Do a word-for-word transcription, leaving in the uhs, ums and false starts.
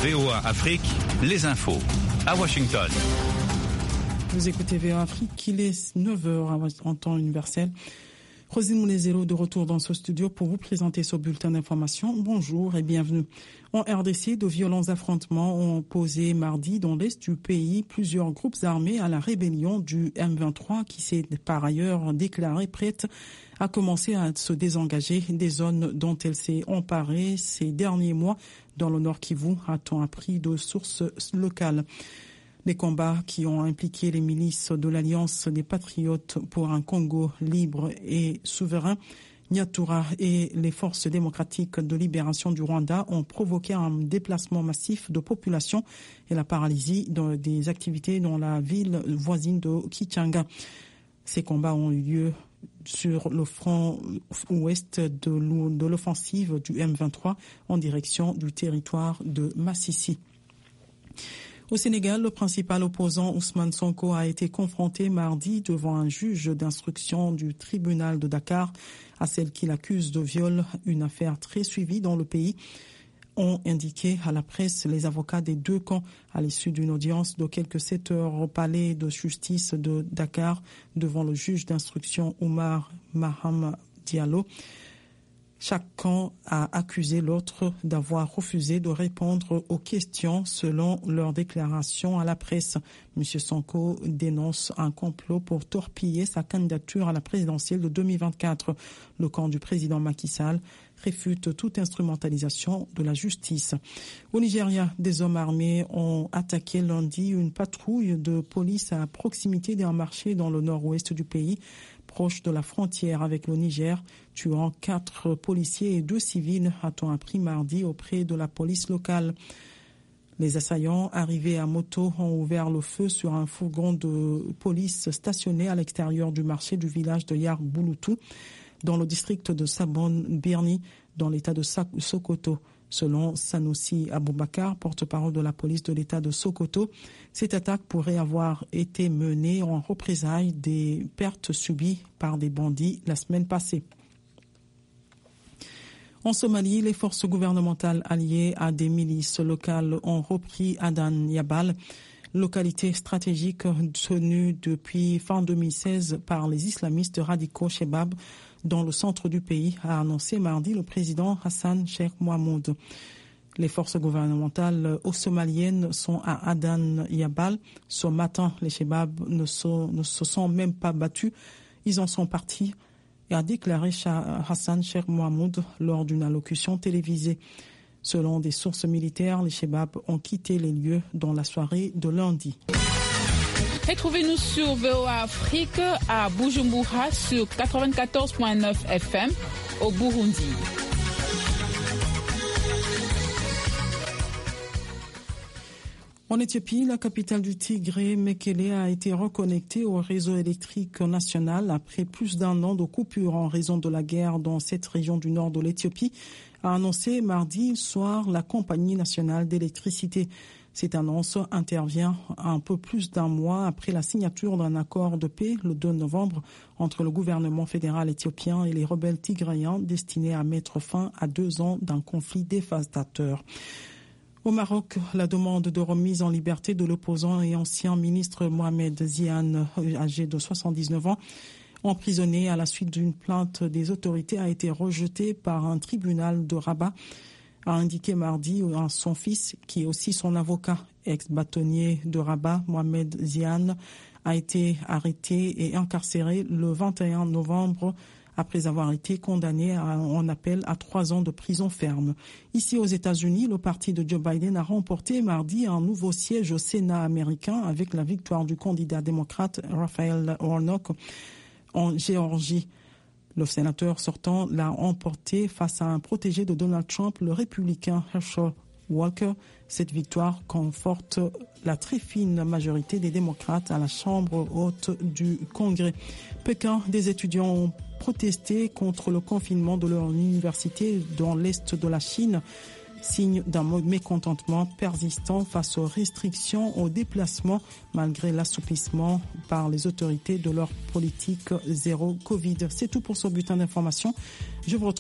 V O A Afrique, les infos. À Washington. Vous écoutez V O A Afrique, il est neuf heures en temps universel. Rosine Moulezelo de retour dans ce studio pour vous présenter ce bulletin d'information. Bonjour et bienvenue. En R D C, de violents affrontements ont opposé mardi dans l'est du pays plusieurs groupes armés à la rébellion du M vingt-trois qui s'est par ailleurs déclarée prête à commencer à se désengager des zones dont elle s'est emparée ces derniers mois dans le Nord Kivu, a-t-on appris de sources locales. Les combats qui ont impliqué les milices de l'Alliance des Patriotes pour un Congo libre et souverain, Nyatura, et les forces démocratiques de libération du Rwanda ont provoqué un déplacement massif de population et la paralysie de, des activités dans la ville voisine de Kichanga. Ces combats ont eu lieu sur le front ouest de l'offensive du M vingt-trois en direction du territoire de Massissi. Au Sénégal, le principal opposant Ousmane Sonko a été confronté mardi devant un juge d'instruction du tribunal de Dakar à celle qu'il accuse de viol, une affaire très suivie dans le pays, ont indiqué à la presse les avocats des deux camps à l'issue d'une audience de quelques sept heures au palais de justice de Dakar devant le juge d'instruction Oumar Maham Diallo. Chaque camp a accusé l'autre d'avoir refusé de répondre aux questions selon leur déclaration à la presse. M. Sonko dénonce un complot pour torpiller sa candidature à la présidentielle de deux mille vingt-quatre. Le camp du président Macky Sall réfute toute instrumentalisation de la justice. Au Nigeria, des hommes armés ont attaqué lundi une patrouille de police à proximité d'un marché dans le nord-ouest du pays, proche de la frontière avec le Niger, tuant quatre policiers et deux civils, a-t-on appris mardi auprès de la police locale. Les assaillants arrivés à moto ont ouvert le feu sur un fourgon de police stationné à l'extérieur du marché du village de Yarbulutu, dans le district de Sabon-Birni, dans l'état de Sokoto. Selon Sanoussi Aboubakar, porte-parole de la police de l'état de Sokoto, cette attaque pourrait avoir été menée en représailles des pertes subies par des bandits la semaine passée. En Somalie, les forces gouvernementales alliées à des milices locales ont repris Adan Yabal, localité stratégique tenue depuis fin deux mille seize par les islamistes radicaux Shebab, dans le centre du pays, a annoncé mardi le président Hassan Sheikh Mohamoud. Les forces gouvernementales somaliennes sont à Adan Yabal. Ce matin, les Shebab ne, so, ne se sont même pas battus. Ils en sont partis, et a déclaré Hassan Sheikh Mohamoud lors d'une allocution télévisée. Selon des sources militaires, les Shebab ont quitté les lieux dans la soirée de lundi. Retrouvez-nous sur V O A Afrique à Bujumbura sur quatre-vingt-quatorze virgule neuf F M au Burundi. En Éthiopie, la capitale du Tigré, Mekele, a été reconnectée au réseau électrique national après plus d'un an de coupure en raison de la guerre dans cette région du nord de l'Éthiopie, a annoncé mardi soir la Compagnie nationale d'électricité. Cette annonce intervient un peu plus d'un mois après la signature d'un accord de paix le deux novembre entre le gouvernement fédéral éthiopien et les rebelles tigréens destiné à mettre fin à deux ans d'un conflit dévastateur. Au Maroc, la demande de remise en liberté de l'opposant et ancien ministre Mohamed Ziane, âgé de soixante-dix-neuf ans, emprisonné à la suite d'une plainte des autorités, a été rejetée par un tribunal de Rabat, a indiqué mardi son fils, qui est aussi son avocat. Ex-bâtonnier de Rabat, Mohamed Ziane, a été arrêté et incarcéré le vingt et un novembre après avoir été condamné à, en appel à trois ans de prison ferme. Ici aux États-Unis, le parti de Joe Biden a remporté mardi un nouveau siège au Sénat américain avec la victoire du candidat démocrate Raphaël Warnock en Géorgie. Le sénateur sortant l'a emporté face à un protégé de Donald Trump, le républicain Herschel Walker. Cette victoire conforte la très fine majorité des démocrates à la Chambre haute du Congrès. Pékin, des étudiants ont protesté contre le confinement de leur université dans l'est de la Chine, signe d'un mécontentement persistant face aux restrictions aux déplacements malgré l'assouplissement par les autorités de leur politique zéro Covid. C'est tout pour ce bulletin d'information. Je vous retrouve